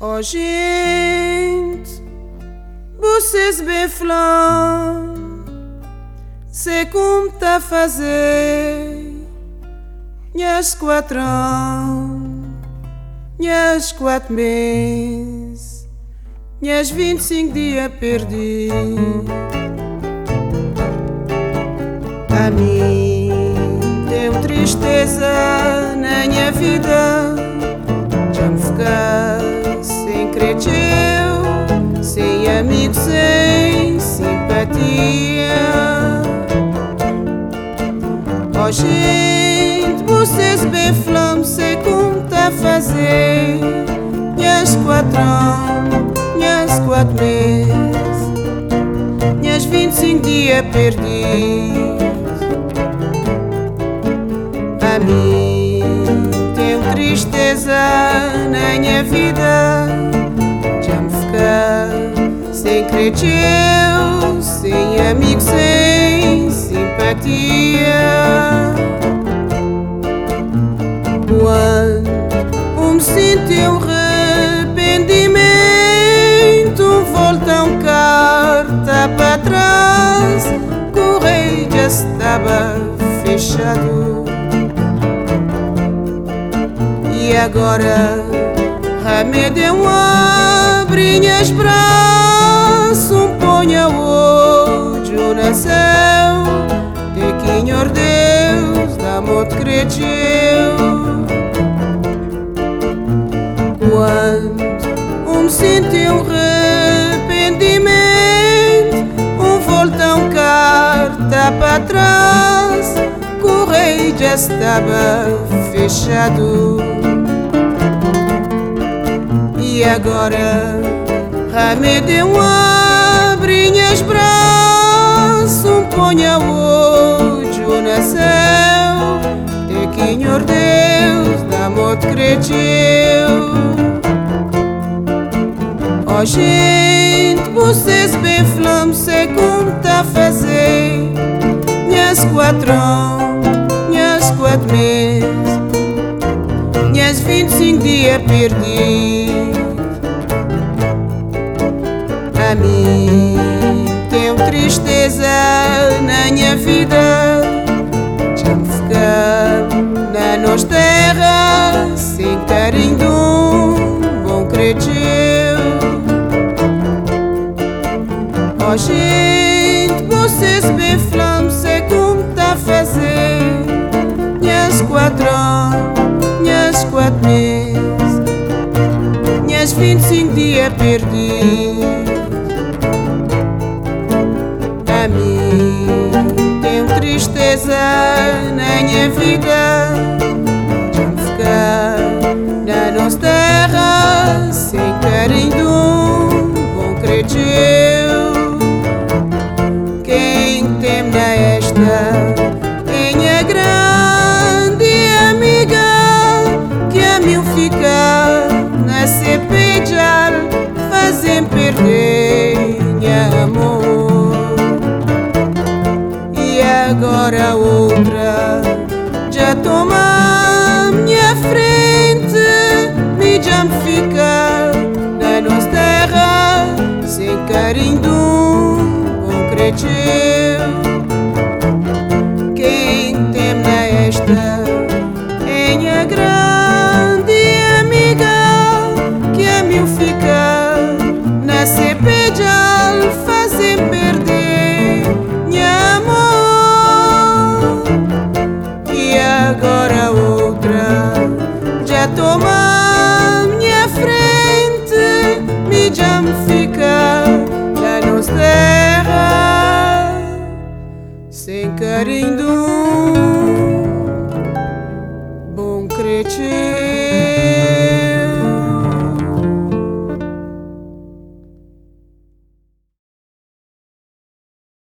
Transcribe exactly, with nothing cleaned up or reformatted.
Oh gente, vocês bem falam, sei como tá a fazer. Minhas quatro anos, minhas quatro meses, minhas vinte e cinco dias perdi. A mim tenho tristeza na minha vida, já me ficar sem creteu, sem amigos, sem simpatia. Oh gente, vocês bem falam, sei como tá a fazer. Minhas quatro anos, minhas quatro meses, minhas vinte e cinco dias perdi. A mim tenho tristeza na minha vida, já me ficar sem creteu, sem amigos, sem simpatia. Quando me sinto um arrependimento, volta um carta para trás, correio já estava fechado. E agora remédio abre minhas braços, um ponha o olho na céu, de Senhor Deus dá-me creteu. Quando um sinto um arrependimento, um volta um carta para trás, correio já estava fechado. E agora remédio abre minhas braços, um ponha o olho na céu, de Senhor Deus dá-me creteu. Oh gente, vocês bem falam, sei como tá a fazer. Minhas quatro anos, minhas quatro meses, minhas vinte e cinco dias perdi. A mim tenho tristeza na minha vida, já me ficar na nossa terra, sem carinho de um bom creteu. Oh gente, vocês bem falam, sei como tá a fazer. Minhas quatro anos, minhas quatro meses, minhas vinte e cinco dias perdi. A mim tenho tristeza na minha vida, já me ficar na nossa terra, sem carinho de um bom creteu. Quem tem na esta é minha grande amiga, que a mim fica na cepejar, fazem perder minha amor. Agora outra já toma minha frente, me já me fica na nossa terra, sem carinho de um bom creteu. Quem tem na esta é minha grande amiga, que a mim fica na cepeja, fazem perder minha amor. Agora outra já toma minha frente, me já me fica na nossa terra, sem carinho de um bom creteu.